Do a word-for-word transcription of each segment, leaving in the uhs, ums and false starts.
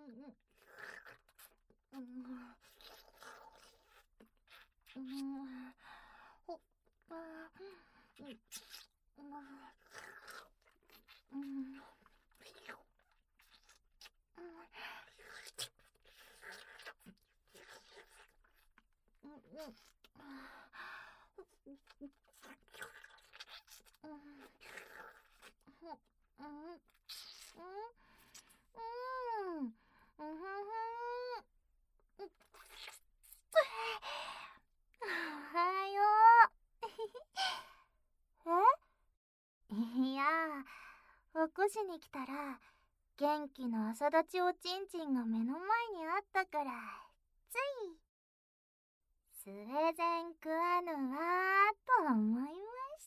いやー、起こしに来たら元気の朝立ちおちんちんが目の前にあったからついスウェーデンクアヌはと思いまして。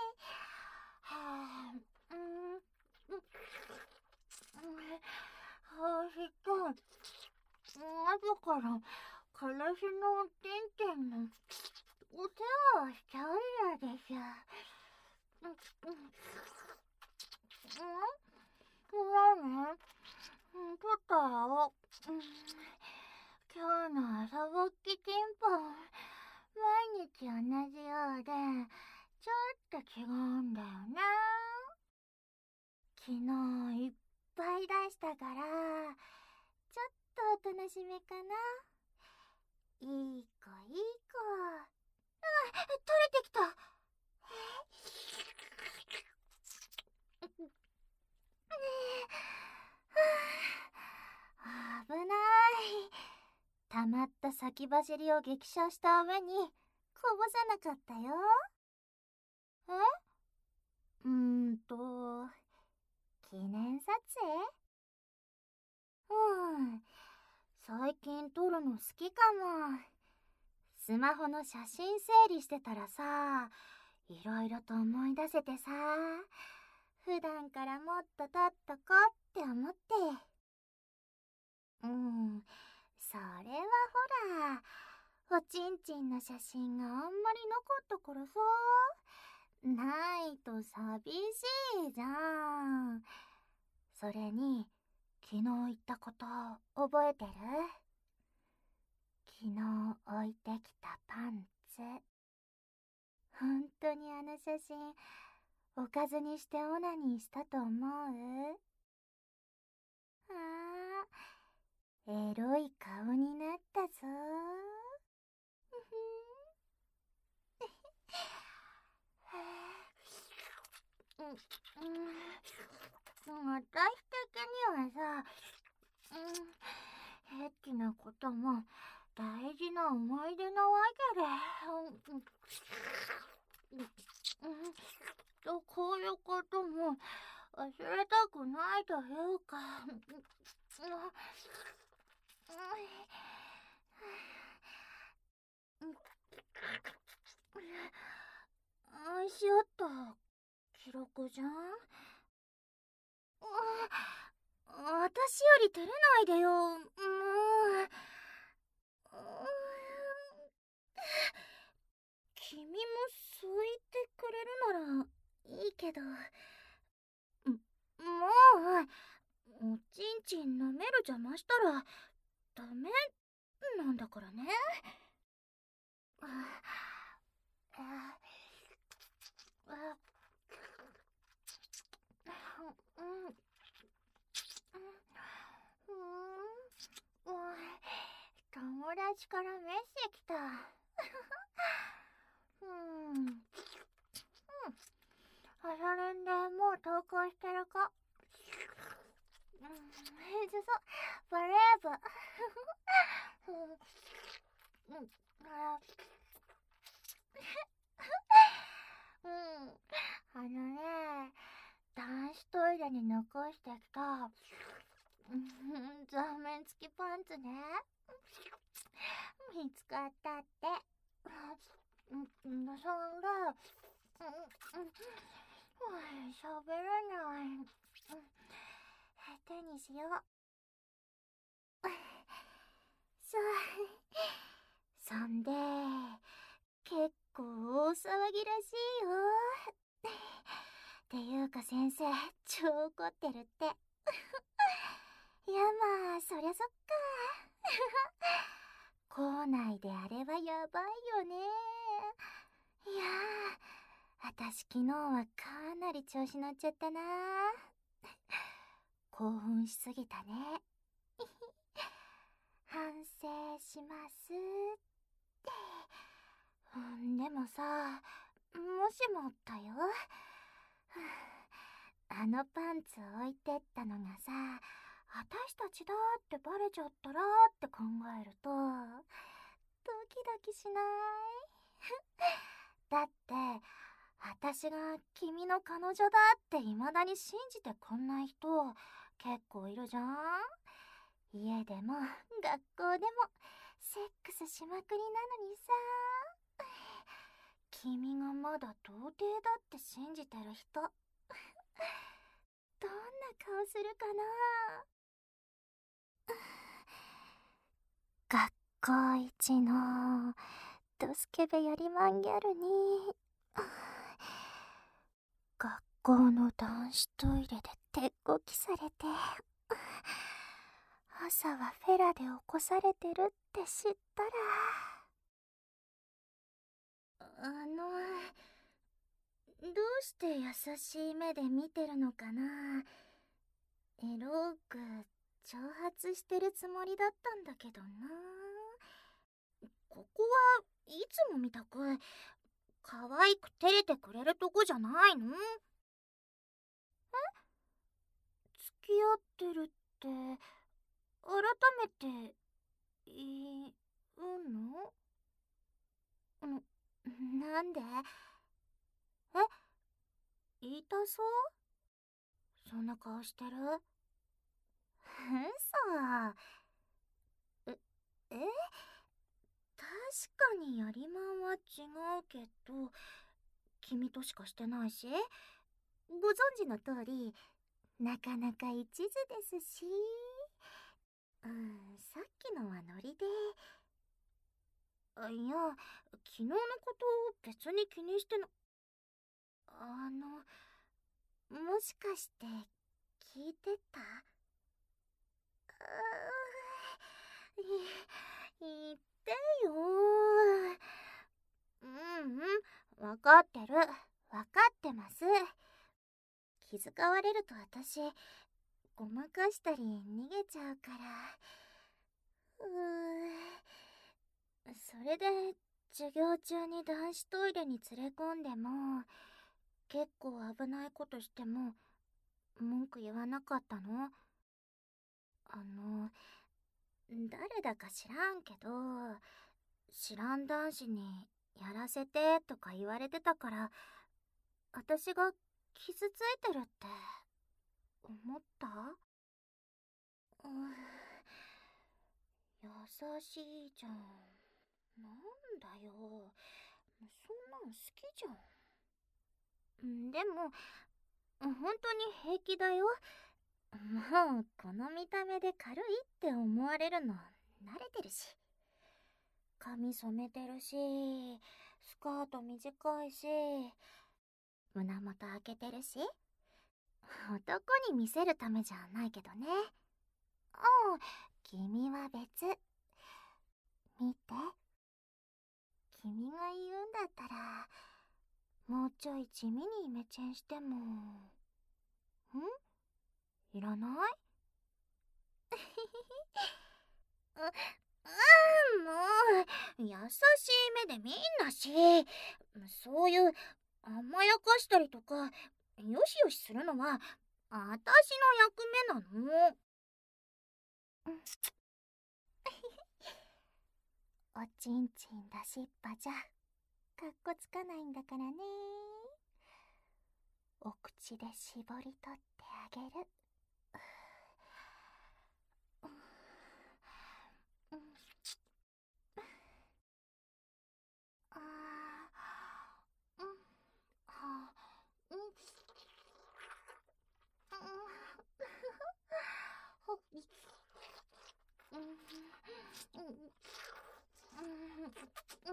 はぁ、うん、うん、はしと後から彼氏のおちんちんのお世話をしちゃうんです。うんうん、何？撮ったよ。今日の朝ぼっきちんぽん、毎日同じようで、ちょっと違うんだよね。昨日いっぱい出したから、ちょっとおとなしめかな。いい子いい子。あ、取れてきた。危ない。溜まった先走りを激写した上にこぼさなかったよ。え？うーんと記念撮影？うん、最近撮るの好きかも。スマホの写真整理してたらさ、いろいろと思い出せてさ、普段からもっと撮っとこうって思って。うん、それはほら、おちんちんの写真があんまりなかったからさ、ないと寂しいじゃん。それに、昨日言ったこと覚えてる？昨日置いてきたパンツ。本当にあの写真、おかずにしてオナニーしたと思う？あー、エロい顔になったぞ。うん、うん、私的にはさ、うん、エッチなことも大事な思い出なわけで、うん、うん、こういうことも忘れたくないというか、しよった記録じゃん。私より照れないでよ、もう。君もそう言ってくれるならいいけど、もうおちんちん舐める邪魔したらダメなんだからね。あああうん、うん、友達からメッセ来た。うん、うん、朝練でもう投稿してる子。うん、そうそう、バレー部。うん、うん、あうん、あのね、男子トイレに残してきた、うん、座面付きパンツね。見つかったって。うん、そんで、うん、うん、喋れない。下手にしよう。そう。そんで、結構大騒ぎらしいよ。っていうか先生、超怒ってるって。 いや、まあそりゃそっか。校内であれはやばいよね。いやー、あたし昨日はかなり調子乗っちゃったな。興奮しすぎたね。反省しますって。うん、でもさ、もしもだよ。あのパンツ置いてったのがさ、あたしたちだってバレちゃったらって考えると、ドキドキしない？だって、あたしが君の彼女だって未だに信じてくんない人結構いるじゃん？家でも学校でもセックスしまくりなのにさ。君がまだ童貞だって信じてる人、どんな顔するかな。学校一のドスケベやりまんギャルに学校の男子トイレで手こきされて、朝はフェラで起こされてるって知ったら。あの、どうして優しい目で見てるのかな。エロく挑発してるつもりだったんだけどな。ここはいつもみたく可愛く照れてくれるとこじゃないの？え？付き合ってるって改めて言うの？ん、なんで？え？言いたそう？そんな顔してる？嘘。え、え？確かにやりまんは違うけど、君としかしてないし、ご存知の通り、なかなか一途ですし。うん、さっきのはノリで。あ、いや、昨日のこと別に気にしてな。あの、もしかして聞いてた？あー、い、言ってよ。うんうん、わかってる。わかってます。気遣われると私、ごまかしたり逃げちゃうから。うー、それで授業中に男子トイレに連れ込んでも、結構危ないことしても文句言わなかったの？あの、誰だか知らんけど、知らん男子にやらせてとか言われてたから、私が傷ついてるって思った？うん、優しいじゃん。なんだよ、そんなん好きじゃん。でも本当に平気だよ。もうこの見た目で軽いって思われるの慣れてるし、髪染めてるし、スカート短いし、胸元開けてるし、男に見せるためじゃないけどね。ああ、君は別。見て、君が言うんだったらもうちょい地味にイメチェンしても。ん？いらない？う、うん、もう優しい目で見んなし。そういう甘やかしたりとかよしよしするのはあたしの役目なの。おちんちん出しっぱじゃかっこつかないんだからね。お口で絞り取ってあげる。あー、うん、は、うん、ほっ、うん、うん、うん、うん、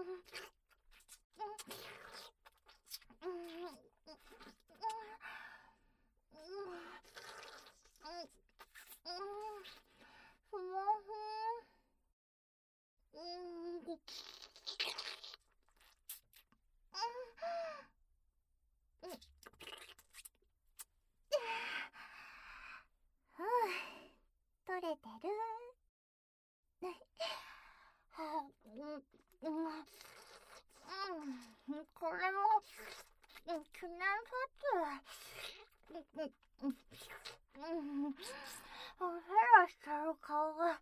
ラしてる顔が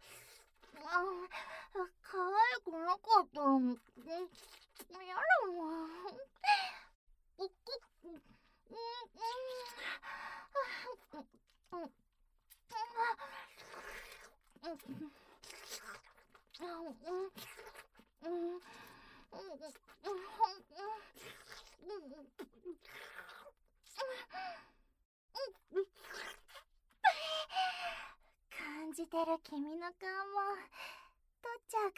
可愛くなかったらもうやだもん。感じてる君の顔も取っちゃうから。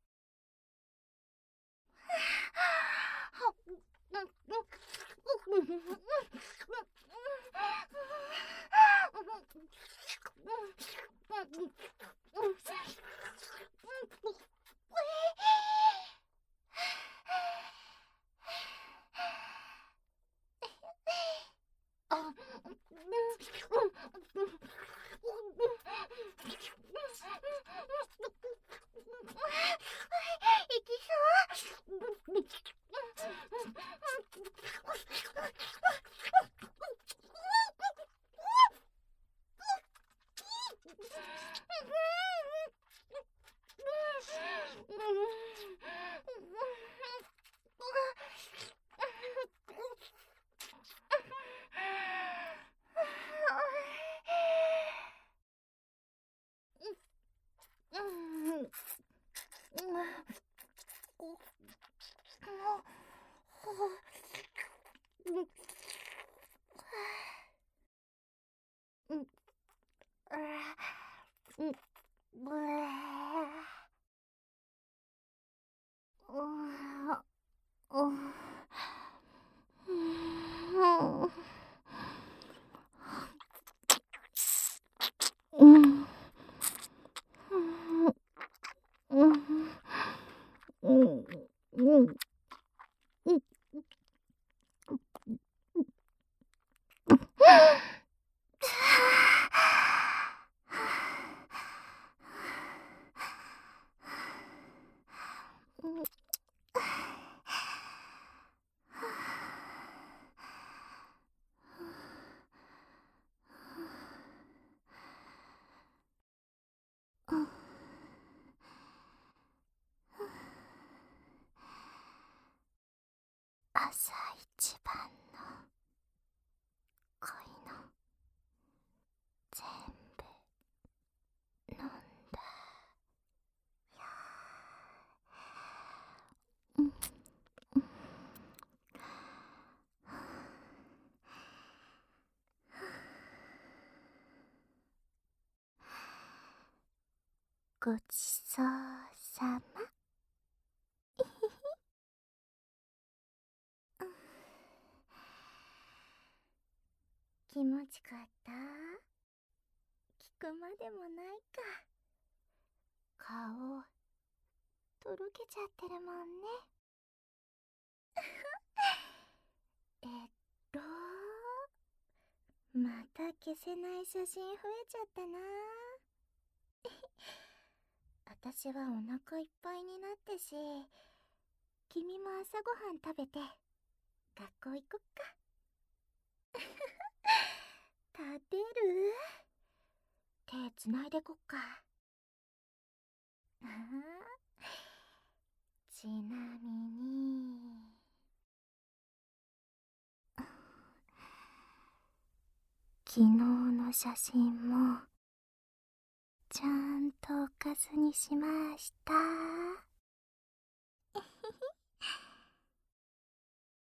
朝一番の恋の全部飲んだよ。うんごちそうさま。気持ちかった？聞くまでもないか。顔とろけちゃってるもんね。えっとまた消せない写真増えちゃったな。私はお腹いっぱいになったし、君も朝ごはん食べて学校行こっか。立てる？手つないでこっか。ああ、ちなみに昨日の写真もちゃんとおかずにしました。